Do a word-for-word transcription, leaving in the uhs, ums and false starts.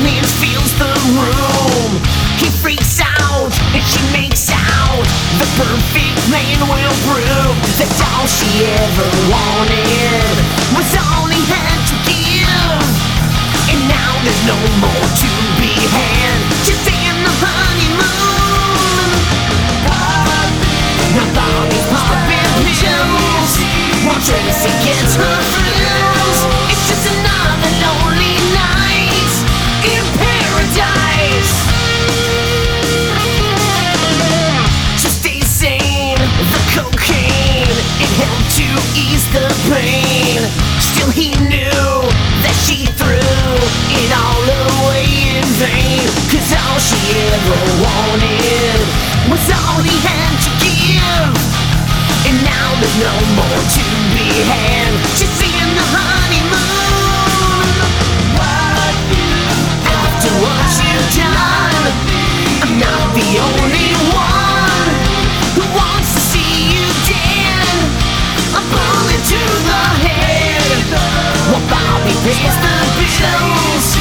silence fills the room. He freaks out and she makes out the perfect man will prove that all she ever wanted was all he had to give. And now there's no more to be had, just in the honeymoon. Now Bobby's popping pills while Tracy gets her thrills. It's just another lonely night in paradise. To stay sane, the cocaine, it helped to ease the pain. Still he knew that she threw it all away in vain. Cause all she ever wanted was all he had to give. And now there's no more to be had, just in the honeymoon. After what you've done, I'm not the only one who wants to see you dead. A bullet to the head while Bobby pays the bills.